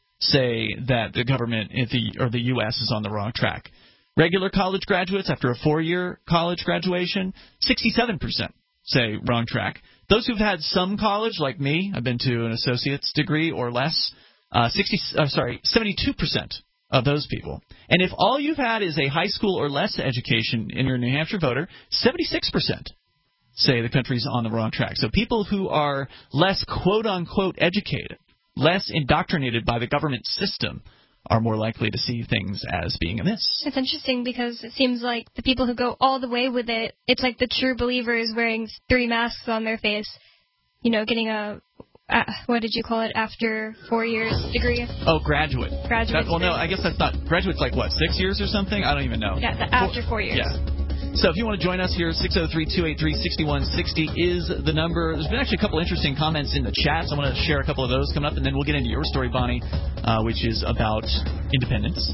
say that the government or the U S is on the wrong track. Regular college graduates, after a four-year college graduation, sixty-seven percent say wrong track. Those who've had some college, like me, I've been to an associate's degree or less, uh, sixty, uh, sorry, seventy-two percent of those people. And if all you've had is a high school or less education in your New Hampshire voter, seventy-six percent say the country's on the wrong track. So people who are less quote-unquote educated, less indoctrinated by the government system, are more likely to see things as being amiss. It's interesting because it seems like the people who go all the way with it, it's like the true believers wearing three masks on their face, you know, getting a... Uh, what did you call it, after four years degree? Oh, graduate. Graduate. That, well, no, I guess that's not... Graduate's like, what, six years or something? I don't even know. Yeah, the, after four years. Yeah. So if you want to join us here, six oh three, two eight three, six one six oh is the number. There's been actually a couple interesting comments in the chat, so I want to share a couple of those coming up, and then we'll get into your story, Bonnie, uh, which is about independence.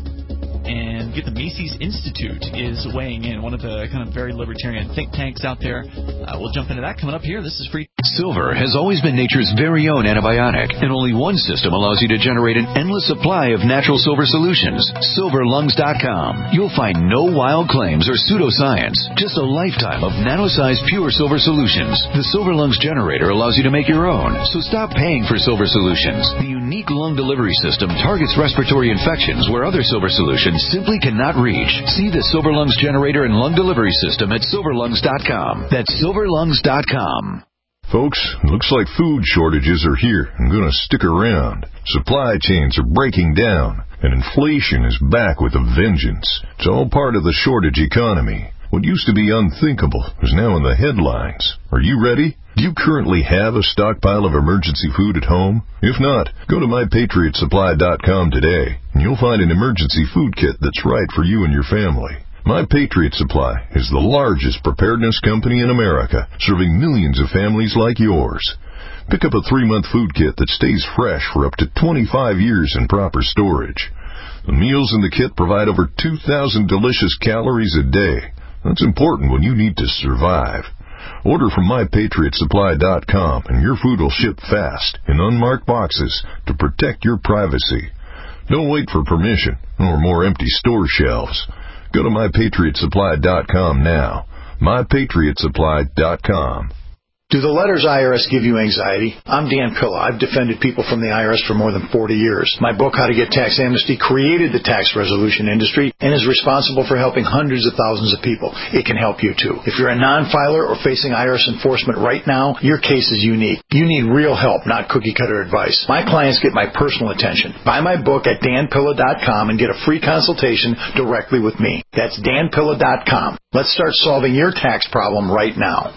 And get the Mises Institute is weighing in, one of the kind of very libertarian think tanks out there. Uh, we'll jump into that coming up here. This is free. Silver has always been nature's very own antibiotic, and only one system allows you to generate an endless supply of natural silver solutions. silver lungs dot com. You'll find no wild claims or pseudoscience, just a lifetime of nano-sized pure silver solutions. The Silver Lungs generator allows you to make your own, so stop paying for silver solutions. The unique lung delivery system targets respiratory infections where other silver solutions simply cannot reach. See the Silver Lungs generator and lung delivery system at silver lungs dot com. That's silver lungs dot com. Folks, looks like food shortages are here and going to stick around. Supply chains are breaking down, and inflation is back with a vengeance. It's all part of the shortage economy. What used to be unthinkable is now in the headlines. Are you ready? Do you currently have a stockpile of emergency food at home? If not, go to my patriot supply dot com today, and you'll find an emergency food kit that's right for you and your family. My Patriot Supply is the largest preparedness company in America, serving millions of families like yours. Pick up a three-month food kit that stays fresh for up to twenty-five years in proper storage. The meals in the kit provide over two thousand delicious calories a day. That's important when you need to survive. Order from my patriot supply dot com and your food will ship fast in unmarked boxes to protect your privacy. Don't wait for permission or more empty store shelves. Go to my patriot supply dot com now. my patriot supply dot com. Do the letters I R S give you anxiety? I'm Dan Pilla. I've defended people from the I R S for more than forty years. My book, How to Get Tax Amnesty, created the tax resolution industry and is responsible for helping hundreds of thousands of people. It can help you, too. If you're a non-filer or facing I R S enforcement right now, your case is unique. You need real help, not cookie-cutter advice. My clients get my personal attention. Buy my book at dan pilla dot com and get a free consultation directly with me. That's dan pilla dot com. Let's start solving your tax problem right now.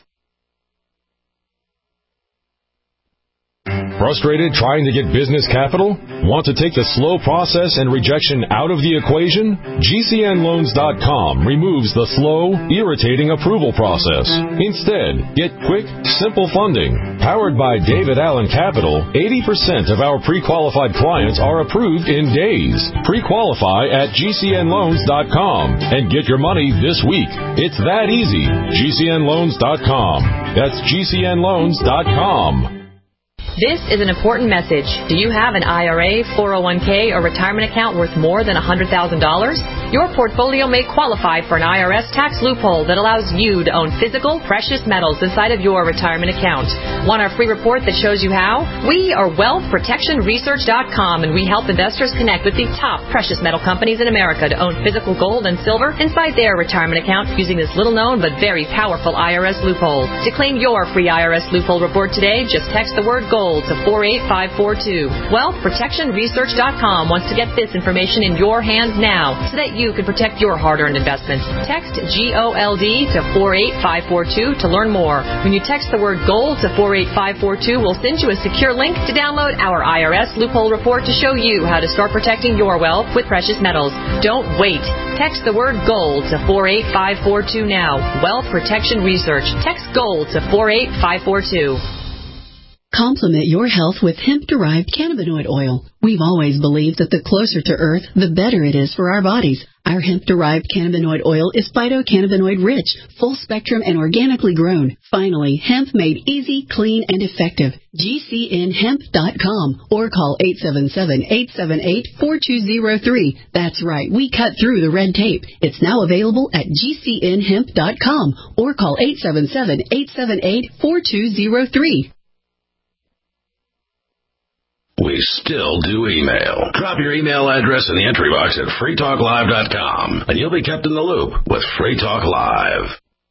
Frustrated trying to get business capital? Want to take the slow process and rejection out of the equation? G C N loans dot com removes the slow, irritating approval process. Instead, get quick, simple funding. Powered by David Allen Capital, eighty percent of our pre-qualified clients are approved in days. Pre-qualify at G C N loans dot com and get your money this week. It's that easy. G C N loans dot com. That's G C N loans dot com. This is an important message. Do you have an I R A, four oh one k, or retirement account worth more than one hundred thousand dollars? Your portfolio may qualify for an I R S tax loophole that allows you to own physical, precious metals inside of your retirement account. Want our free report that shows you how? We are wealth protection research dot com, and we help investors connect with the top precious metal companies in America to own physical gold and silver inside their retirement account using this little-known but very powerful I R S loophole. To claim your free I R S loophole report today, just text the word gold to four eight five four two. wealth protection research dot com wants to get this information in your hands now so that you can protect your hard-earned investments. Text G O L D to four eight five four two to learn more. When you text the word GOLD to four eight five four two, we'll send you a secure link to download our I R S loophole report to show you how to start protecting your wealth with precious metals. Don't wait. Text the word GOLD to four eight five four two now. Wealth Protection Research. Text GOLD to four eight five four two. Complement your health with hemp-derived cannabinoid oil. We've always believed that the closer to Earth, the better it is for our bodies. Our hemp-derived cannabinoid oil is phytocannabinoid-rich, full-spectrum, and organically grown. Finally, hemp made easy, clean, and effective. G C N hemp dot com or call eight seven seven, eight seven eight, four two zero three. That's right, we cut through the red tape. It's now available at G C N hemp dot com or call eight seven seven, eight seven eight, four two zero three. We still do email. Drop your email address in the entry box at free talk live dot com, and you'll be kept in the loop with Free Talk Live.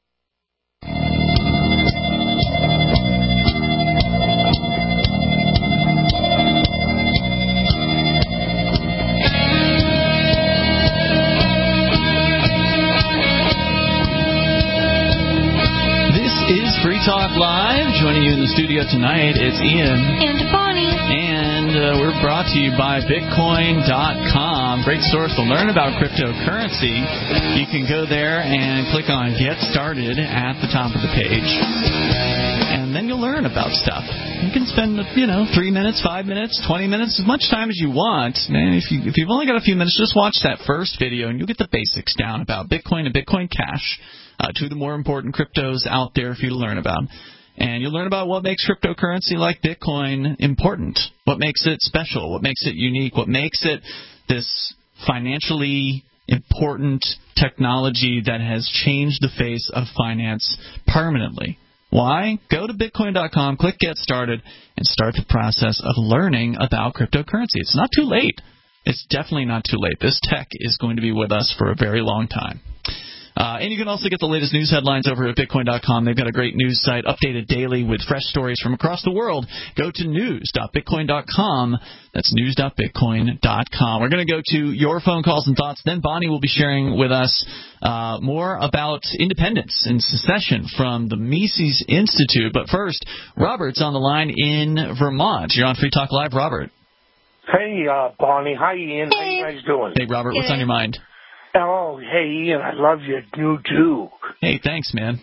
This is Free Talk Live. Joining you in the studio tonight, it's Ian. And Bonnie. And uh, we're brought to you by Bitcoin dot com. Great source to learn about cryptocurrency. You can go there and click on Get Started at the top of the page. And then you'll learn about stuff. You can spend, you know, three minutes, five minutes, twenty minutes, as much time as you want. Man, if, you, if you've only got a few minutes, just watch that first video and you'll get the basics down about Bitcoin and Bitcoin Cash, uh, two of the more important cryptos out there for you to learn about. And you'll learn about what makes cryptocurrency like Bitcoin important, what makes it special, what makes it unique, what makes it this financially important technology that has changed the face of finance permanently. Why? Go to Bitcoin dot com, click Get Started, and start the process of learning about cryptocurrency. It's not too late. It's definitely not too late. This tech is going to be with us for a very long time. Uh, and you can also get the latest news headlines over at Bitcoin dot com. They've got a great news site updated daily with fresh stories from across the world. Go to news dot bitcoin dot com. That's news dot bitcoin dot com. We're going to go to your phone calls and thoughts. Then Bonnie will be sharing with us uh, more about independence and secession from the Mises Institute. But first, Robert's on the line in Vermont. You're on Free Talk Live, Robert. Hey, uh, Bonnie. Hi, Ian. How you guys doing? Hey, Robert. What's on your mind? Oh, hey, Ian, I love your new Duke. Hey, thanks, man.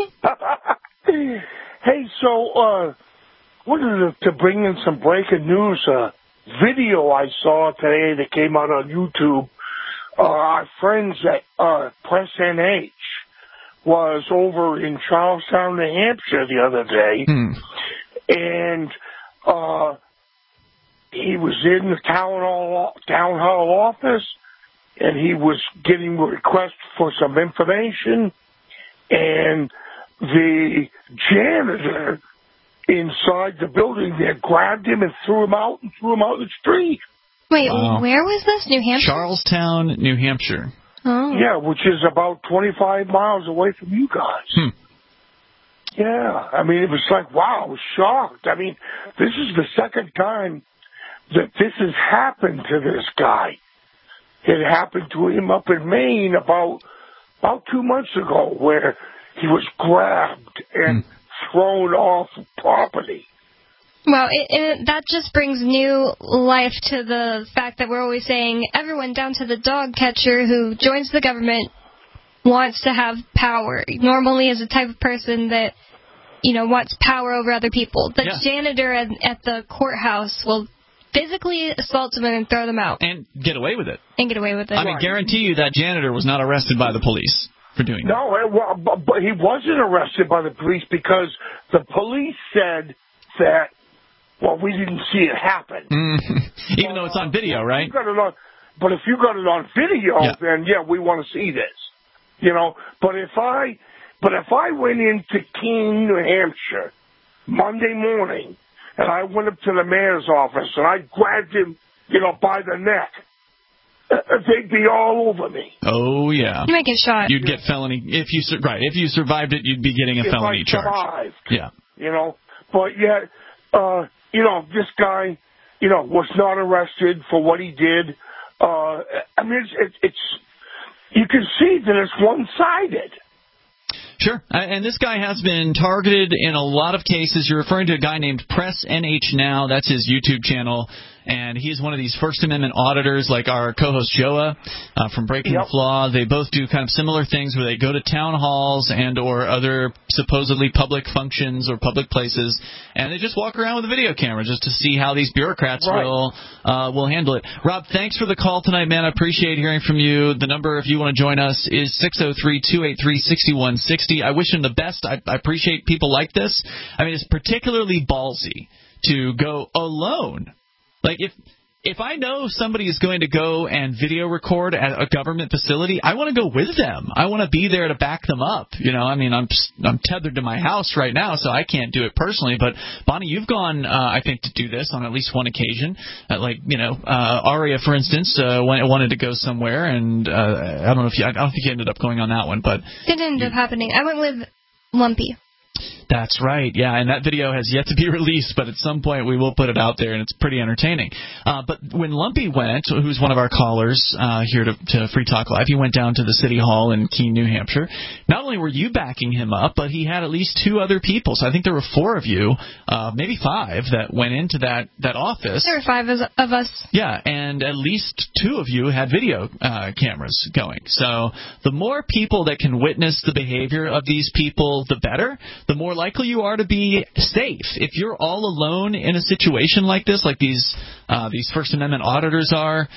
Hey, so, uh, wanted to, to bring in some breaking news. Uh, video I saw today that came out on YouTube. Uh, our friends at uh, Press N H was over in Charlestown, New Hampshire the other day. Hmm. And, uh, he was in the town hall, town hall office. And he was getting requests for some information, and the janitor inside the building there grabbed him and threw him out and threw him out in the street. Wait, Wow. where was this? New Hampshire? Charlestown, New Hampshire. Oh. Yeah, which is about twenty-five miles away from you guys. Hmm. Yeah, I mean, it was like, wow, I was shocked. I mean, this is the second time that this has happened to this guy. It happened to him up in Maine about about two months ago, where he was grabbed and hmm. thrown off property. Well, it, it, that just brings new life to the fact that we're always saying everyone down to the dog catcher who joins the government wants to have power. Normally is the type of person that, you know, wants power over other people. The yeah. janitor at, at the courthouse will physically assault someone and throw them out. And get away with it. And get away with it. I mean, guarantee you that janitor was not arrested by the police for doing that. No, it, well, but he wasn't arrested by the police because the police said that, well, we didn't see it happen. Mm-hmm. Even though it's on video, right? You got it on, but if you got it on video, yeah. then, yeah, we want to see this. You know, but if I, but if I went into Keene, New Hampshire, Monday morning, and I went up to the mayor's office and I grabbed him, you know, by the neck, they'd be all over me. Oh yeah. You might get shot. You'd get felony if you sur- right if you survived it. You'd be getting a if felony I charge. Survived, yeah. You know, but yet, uh, you know, this guy, you know, was not arrested for what he did. Uh, I mean, it's, it's, it's you can see that it's one-sided. Sure. And this guy has been targeted in a lot of cases. You're referring to a guy named Press N H Now. That's his YouTube channel. And he's one of these First Amendment auditors like our co-host Joa uh, from Breaking yep. the Flaw. They both do kind of similar things where they go to town halls and or other supposedly public functions or public places, and they just walk around with a video camera just to see how these bureaucrats right. will uh, will handle it. Rob, thanks for the call tonight, man. I appreciate hearing from you. The number, if you want to join us, is six oh three, two eight three, six one six oh. I wish him the best. I, I appreciate people like this. I mean, it's particularly ballsy to go alone. Like, if if I know somebody is going to go and video record at a government facility, I want to go with them. I want to be there to back them up. You know, I mean, I'm I'm tethered to my house right now, so I can't do it personally. But, Bonnie, you've gone, uh, I think, to do this on at least one occasion. Uh, like, you know, uh, Aria, for instance, uh, wanted to go somewhere, and uh, I don't know if you, I don't think you ended up going on that one. But it ended up happening. I went with Lumpy. That's right, yeah, and that video has yet to be released, but at some point we will put it out there, and it's pretty entertaining. Uh, but when Lumpy went, who's one of our callers uh, here to, to Free Talk Live, he went down to the City Hall in Keene, New Hampshire. Not only were you backing him up, but he had at least two other people. So I think there were four of you, uh, maybe five, that went into that, that office. There were five of us. Yeah, and at least two of you had video uh, cameras going. So the more people that can witness the behavior of these people, the better. The more likely you are to be safe. If you're all alone in a situation like this, like these uh, these First Amendment auditors are,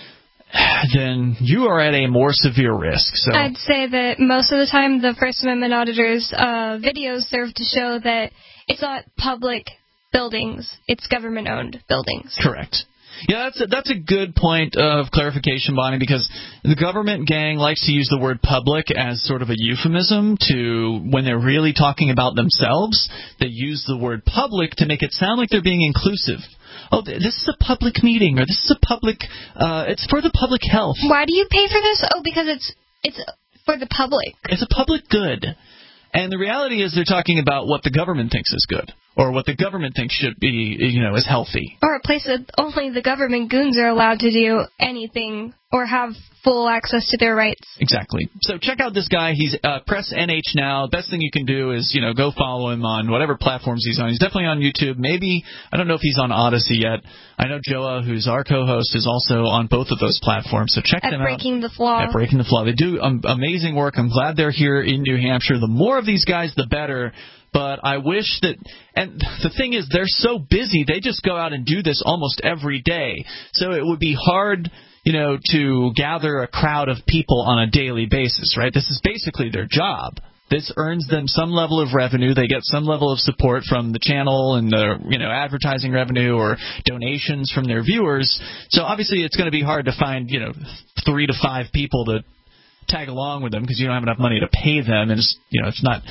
then you are at a more severe risk. So I'd say that most of the time the First Amendment auditors' uh, videos serve to show that it's not public buildings, it's government-owned buildings. Correct. Yeah, that's a, that's a good point of clarification, Bonnie, because the government gang likes to use the word public as sort of a euphemism to when they're really talking about themselves. They use the word public to make it sound like they're being inclusive. Oh, this is a public meeting, or this is a public, uh, it's for the public health. Why do you pay for this? Oh, because it's it's for the public. It's a public good. And the reality is they're talking about what the government thinks is good, or what the government thinks should be, you know, is healthy. Or a place that only the government goons are allowed to do anything or have full access to their rights. Exactly. So check out this guy. He's uh, Press N H Now. Best thing you can do is, you know, go follow him on whatever platforms he's on. He's definitely on YouTube. Maybe, I don't know if he's on Odyssey yet. I know Joa, who's our co-host, is also on both of those platforms. So check At them Breaking out. the Flaw. At Breaking the Flaw. They do um, amazing work. I'm glad they're here in New Hampshire. The more of these guys, the better. But I wish that, and the thing is, they're so busy, they just go out and do this almost every day. So it would be hard, you know, to gather a crowd of people on a daily basis, right? This is basically their job. This earns them some level of revenue. They get some level of support from the channel and the, you know, advertising revenue or donations from their viewers. So obviously it's going to be hard to find, you know, three to five people to tag along with them because you don't have enough money to pay them, and it's, you know, it's not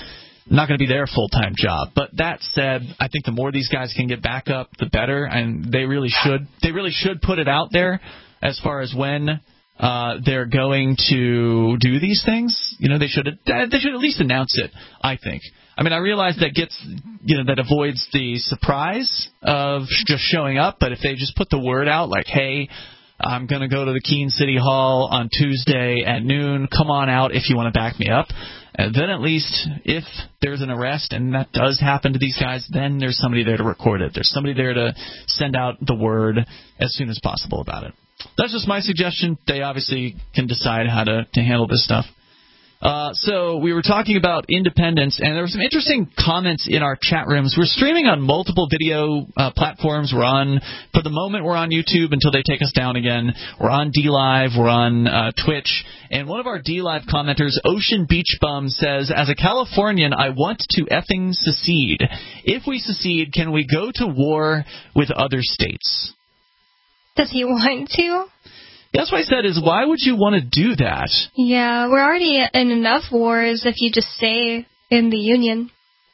not going to be their full-time job. But that said, I think the more these guys can get back up, the better, and they really should. They really should put it out there as far as when uh, they're going to do these things. You know, they should they should at least announce it, I think. I mean, I realize that gets, you know, that avoids the surprise of just showing up, but if they just put the word out like, hey, I'm going to go to the Keene City Hall on Tuesday at noon, come on out if you want to back me up, and then at least if there's an arrest, and that does happen to these guys, then there's somebody there to record it. There's somebody there to send out the word as soon as possible about it. That's just my suggestion. They obviously can decide how to, to handle this stuff. Uh, so we were talking about independence, and there were some interesting comments in our chat rooms. We're streaming on multiple video uh, platforms. We're on, for the moment, we're on YouTube until they take us down again. We're on D Live. We're on uh, Twitch. And one of our D Live commenters, Ocean Beach Bum, says, as a Californian, I want to effing secede. If we secede, can we go to war with other states? Does he want to? That's what I said, is why would you want to do that? Yeah, we're already in enough wars if you just stay in the Union.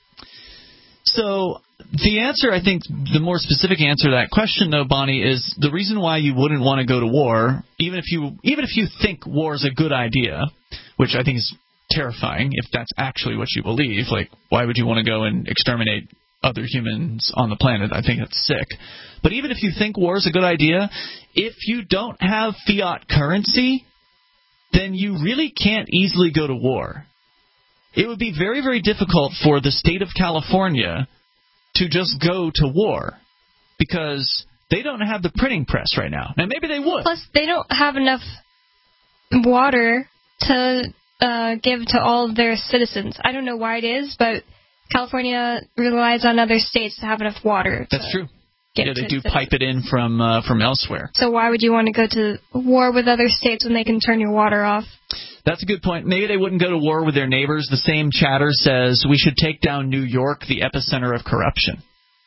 So the answer, I think, the more specific answer to that question, though, Bonnie, is the reason why you wouldn't want to go to war, even if you even if you think war is a good idea, which I think is terrifying if that's actually what you believe. Like, why would you want to go and exterminate other humans on the planet? I think that's sick. But even if you think war is a good idea, if you don't have fiat currency, then you really can't easily go to war. It would be very, very difficult for the state of California to just go to war because they don't have the printing press right now. Now, maybe they would. Plus, they don't have enough water to uh, give to all of their citizens. I don't know why it is, but California relies on other states to have enough water. That's true. Yeah, they do pipe it in from uh, from elsewhere. So why would you want to go to war with other states when they can turn your water off? That's a good point. Maybe they wouldn't go to war with their neighbors. The same chatter says we should take down New York, the epicenter of corruption.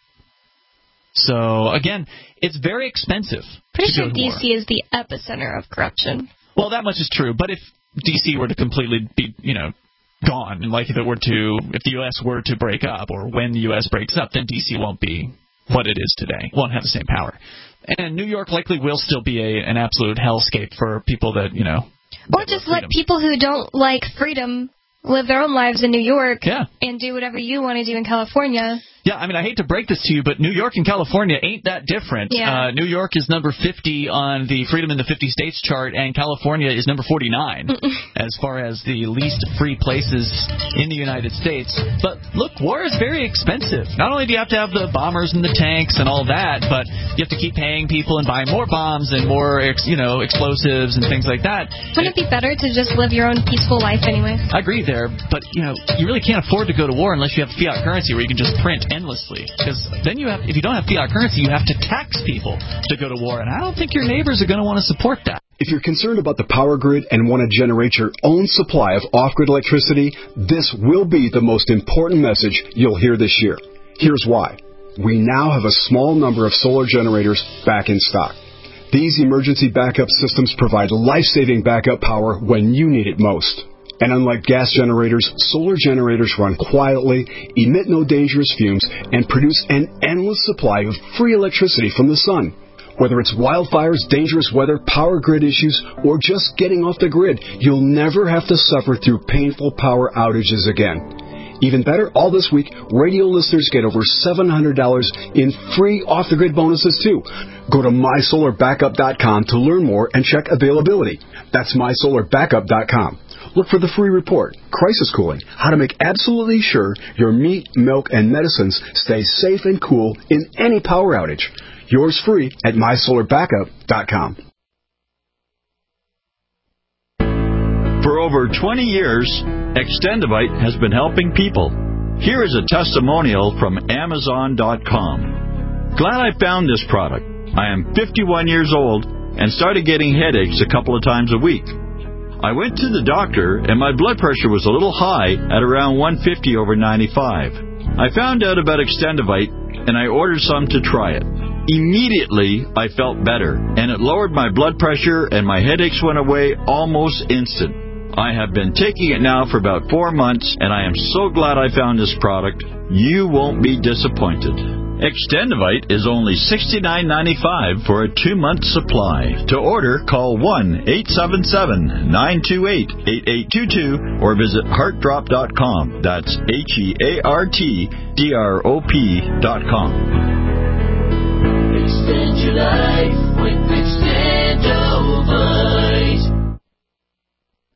So, again, it's very expensive. Pretty to sure go to D C war. is the epicenter of corruption. Well, that much is true. But if D C were to completely be, you know, gone, and like if it were to, if the U S were to break up, or when the U S breaks up, then D C won't be what it is today. Won't have the same power. And New York likely will still be a, an absolute hellscape for people that, you know. Or just let people who don't like freedom live their own lives in New York yeah. and do whatever you want to do in California. Yeah, I mean, I hate to break this to you, but New York and California ain't that different. Yeah. Uh, New York is number fifty on the Freedom in the fifty States chart, and California is number forty-nine as far as the least free places in the United States. But look, war is very expensive. Not only do you have to have the bombers and the tanks and all that, but you have to keep paying people and buying more bombs and more, ex, you know, explosives and things like that. Wouldn't it be better to just live your own peaceful life anyway? I agree there, but you know, you really can't afford to go to war unless you have fiat currency where you can just print endlessly, because then you have, if you don't have fiat currency, you have to tax people to go to war, and I don't think your neighbors are going to want to support that. If you're concerned about the power grid and want to generate your own supply of off-grid electricity, this will be the most important message you'll hear this year. Here's why. We now have a small number of solar generators back in stock. These emergency backup systems provide life-saving backup power when you need it most. And unlike gas generators, solar generators run quietly, emit no dangerous fumes, and produce an endless supply of free electricity from the sun. Whether it's wildfires, dangerous weather, power grid issues, or just getting off the grid, you'll never have to suffer through painful power outages again. Even better, all this week, radio listeners get over seven hundred dollars in free off-the-grid bonuses, too. Go to my solar backup dot com to learn more and check availability. That's my solar backup dot com. Look for the free report, Crisis Cooling, how to make absolutely sure your meat, milk, and medicines stay safe and cool in any power outage. Yours free at my solar backup dot com. For over twenty years, Extendivite has been helping people. Here is a testimonial from Amazon dot com. Glad I found this product. I am fifty-one years old and started getting headaches a couple of times a week. I went to the doctor and my blood pressure was a little high at around one fifty over ninety-five. I found out about Extendivite and I ordered some to try it. Immediately, I felt better and it lowered my blood pressure and my headaches went away almost instant. I have been taking it now for about four months, and I am so glad I found this product. You won't be disappointed. Extendivite is only sixty-nine ninety-five for a two-month supply. To order, call one eight seven seven, nine two eight, eight eight two two or visit heart drop dot com. That's H E A R T D R O P dot com. Extend your life with Extend.